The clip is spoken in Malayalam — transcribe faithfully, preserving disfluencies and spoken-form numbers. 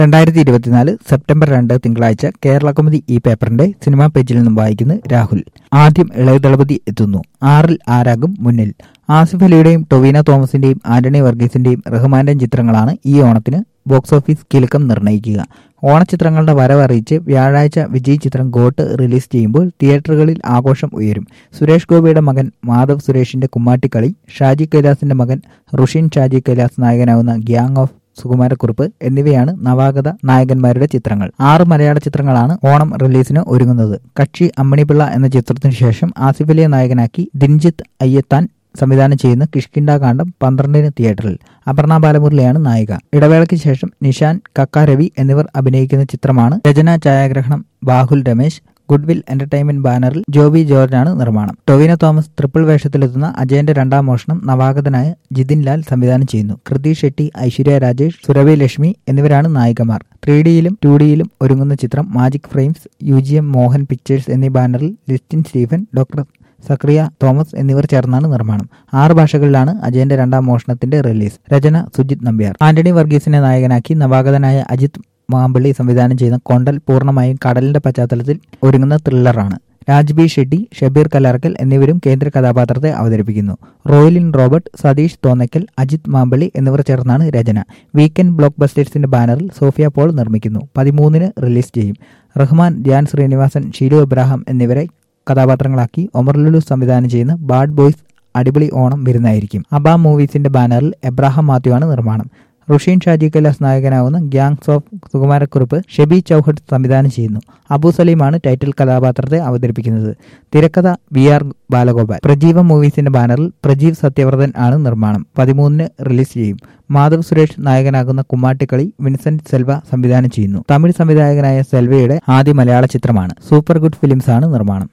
രണ്ടായിരത്തി ഇരുപത്തിനാല് സെപ്റ്റംബർ രണ്ട് തിങ്കളാഴ്ച കേരള കൗമുദി ഈ പേപ്പറിന്റെ സിനിമാ പേജിൽ നിന്നും വായിക്കുന്നു രാഹുൽ. ആദ്യം ഇളയദളപതി എത്തുന്നു. ആറിൽ ആരാകും മുന്നിൽ? ആസിഫ് അലിയുടെയും ടൊവിനോ തോമസിന്റെയും ആന്റണി വർഗീസിന്റെയും റഹ്മാന്റെയും ചിത്രങ്ങളാണ് ഈ ഓണത്തിന് ബോക്സ് ഓഫീസ് കിലുക്കം നിർണ്ണയിക്കുക. ഓണച്ചിത്രങ്ങളുടെ വരവറിയിച്ച് വ്യാഴാഴ്ച വിജയ് ചിത്രം ഗോട്ട് റിലീസ് ചെയ്യുമ്പോൾ തിയേറ്ററുകളിൽ ആഘോഷം ഉയരും. സുരേഷ് ഗോപിയുടെ മകൻ മാധവ് സുരേഷിന്റെ കുമ്മാട്ടിക്കളി, ഷാജി കൈലാസിന്റെ മകൻ റുഷിൻ ഷാജി കൈലാസ് നായകനാവുന്ന ഗ്യാങ് ഓഫ് സുകുമാരക്കുറുപ്പ് എന്നിവയാണ് നവാഗത നായകന്മാരുടെ ചിത്രങ്ങൾ. ആറ് മലയാള ചിത്രങ്ങളാണ് ഓണം റിലീസിന് ഒരുങ്ങുന്നത്. കക്ഷി അമ്മിണിപിള്ള എന്ന ചിത്രത്തിനു ശേഷം ആസിഫ് അലിയെ നായകനാക്കി ദിൻജിത്ത് അയ്യത്താൻ സംവിധാനം ചെയ്യുന്ന കിഷ്കിണ്ട കാണ്ഡം പന്ത്രണ്ടിന് തിയേറ്ററിൽ. അപർണ ബാലമുരളിയാണ് നായിക. ഇടവേളയ്ക്ക് ശേഷം നിഷാൻ, കക്ക രവി എന്നിവർ അഭിനയിക്കുന്ന ചിത്രമാണ്. രചന, ഛായാഗ്രഹണം ബാഹുൽ രമേശ്. ഗുഡ്വിൽ എന്റർടൈൻമെന്റ് ബാനറിൽ ജോബി ജോർജാണ് നിർമ്മാണം. ടൊവിനോ തോമസ് ട്രിപ്പിൾ വേഷത്തിലെത്തുന്ന അജയന്റെ രണ്ടാം മോഷണം നവാഗതനായ ജിതിൻ ലാൽ സംവിധാനം ചെയ്യുന്നു. കൃതി ഷെട്ടി, ഐശ്വര്യ രാജേഷ്, സുരഭി ലക്ഷ്മി എന്നിവരാണ് നായികമാർ. ത്രീ ഡിയിലും ടു ഡിയിലും ഒരുങ്ങുന്ന ചിത്രം Magic Frames, U G M Mohan Pictures എന്നീ ബാനറിൽ Listin Stephen, doctor Sakriya Thomas എന്നിവർ ചേർന്നാണ് നിർമ്മാണം. ആറ് ഭാഷകളിലാണ് അജയന്റെ രണ്ടാം മോഷണത്തിന്റെ റിലീസ്. രചന സുജിത് നമ്പ്യാർ. ആന്റണി വർഗീസിനെ നായകനാക്കി നവാഗതനായ അജിത് മാമ്പള്ളി സംവിധാനം ചെയ്യുന്ന കൊണ്ടൽ പൂർണ്ണമായും കടലിന്റെ പശ്ചാത്തലത്തിൽ ഒരുങ്ങുന്ന ത്രില്ലറാണ്. രാജ്ബി ഷെട്ടി, ഷബീർ കല്ലാർക്കൽ എന്നിവരും കേന്ദ്ര കഥാപാത്രത്തെ അവതരിപ്പിക്കുന്നു. റോയലിൻ റോബർട്ട്, സതീഷ് തോന്നയ്ക്കൽ, അജിത് മാമ്പള്ളി എന്നിവർ ചേർന്നാണ് രചന. വീക്കെൻഡ് ബ്ലോക്ക് ബസ്റ്റേഴ്സിന്റെ ബാനറിൽ സോഫിയ പോൾ നിർമ്മിക്കുന്നു. പതിമൂന്നിന് റിലീസ് ചെയ്യും. റഹ്മാൻ, ധ്യാൻ ശ്രീനിവാസൻ, ഷീലു എബ്രാഹാം എന്നിവരെ കഥാപാത്രങ്ങളാക്കി ഒമർ ലുലു സംവിധാനം ചെയ്യുന്ന ബാഡ് ബോയ്സ് അടിപൊളി ഓണം വരുന്നതായിരിക്കും. അബ മൂവീസിന്റെ ബാനറിൽ എബ്രാഹാം മാത്യു ആണ് നിർമ്മാണം. റുഷീൻ ഷാജി കൈലാസ് നായകനാവുന്ന ഗ്യാങ്സ് ഓഫ് സുകുമാരക്കുറുപ്പ് ഷെബി ചൌഹട്ട് സംവിധാനം ചെയ്യുന്നു. അബു സലീമാണ് ടൈറ്റിൽ കഥാപാത്രത്തെ അവതരിപ്പിക്കുന്നത്. തിരക്കഥ വി ആർ ബാലഗോപാൽ. പ്രജീവ മൂവീസിന്റെ ബാനറിൽ പ്രജീവ് സത്യവ്രതൻ ആണ് നിർമ്മാണം. പതിമൂന്നിന് റിലീസ് ചെയ്യും. മാധവ് സുരേഷ് നായകനാകുന്ന കുമ്മാട്ടിക്കളി വിൻസെന്റ് സെൽവ സംവിധാനം ചെയ്യുന്നു. തമിഴ് സംവിധായകനായ സെൽവയുടെ ആദ്യ മലയാള ചിത്രമാണ്. സൂപ്പർ ഗുഡ് ഫിലിംസ് ആണ് നിർമ്മാണം.